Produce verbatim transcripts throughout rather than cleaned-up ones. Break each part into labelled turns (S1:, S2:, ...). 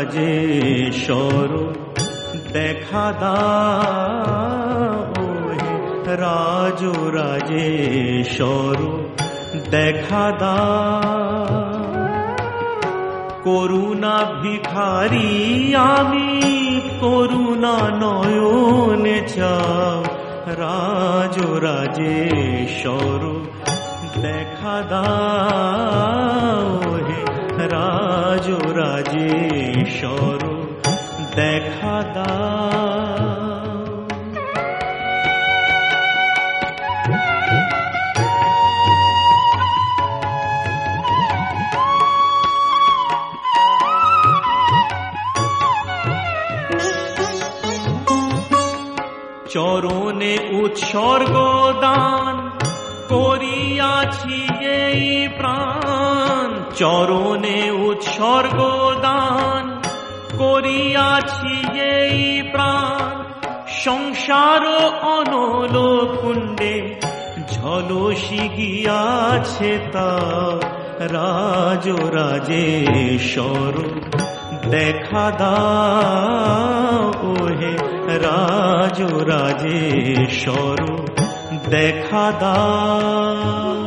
S1: রাজেশ্বর দেখা দাও হে রাজ রাজেশ্বর দেখা দাও। করুণা ভিখারি আমি করুণা নয়নে চাও রাজ রাজেশ্বর দেখা দাও হে রাজ রাজেশ্বর দেখা দাও। চরণে উৎসর্গ দান করিয়াছি এই প্রাণ, চরণে উৎসর্গ দান করিয়াছি এই প্রাণ। সংসার অনল কুণ্ডে ঝলসি গিয়াছে তা রাজ রাজেশ্বর দেখা দাও হে রাজ রাজেশ্বর দেখা দাও।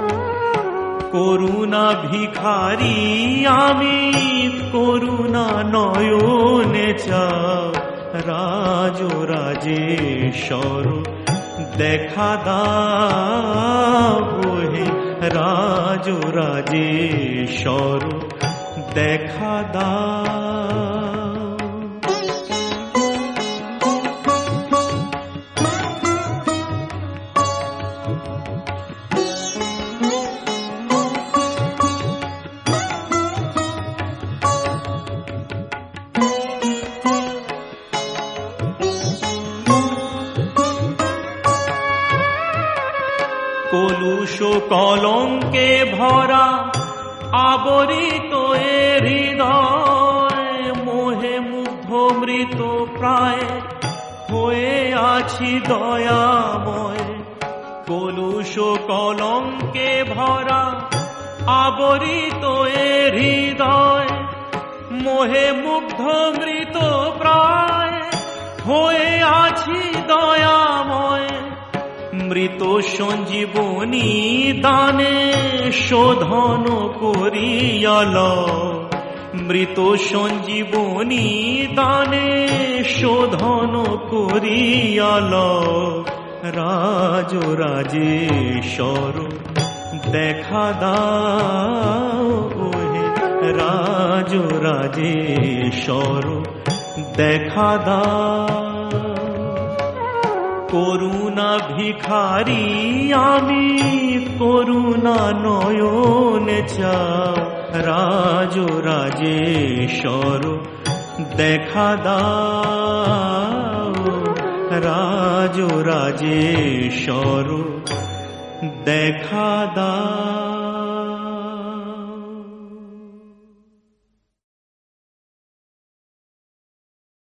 S1: করুণা ভিখারি আমি করুণা নয়নে চাও রাজ রাজেশ্বর দেখা দাও হে রাজ রাজেশ্বর দেখা দাও। কলুষ কলঙ্কে ভরা আবরিত এ হৃদয়, মোহে মুগ্ধ মৃত প্রায় হয়ে আছি দয়াময়। কলুষ কলঙ্কে ভরা আবরিত এ হৃদয়, মোহে মুগ্ধ মৃত প্রায় হয়ে আছি দয়াময়। মৃত সঞ্জীবনী দানে শোধন করিয়াল, মৃত সঞ্জীবনী দানে শোধন করিয়াল রাজ রাজেশ্বর দেখা দাও হে রাজ রাজেশ্বর দেখা দাও। করুণা ভিখারি আমি করুণা নয়নে চাও রাজ রাজেশ্বর দেখা দাও রাজ রাজেশ্বর দেখা দাও।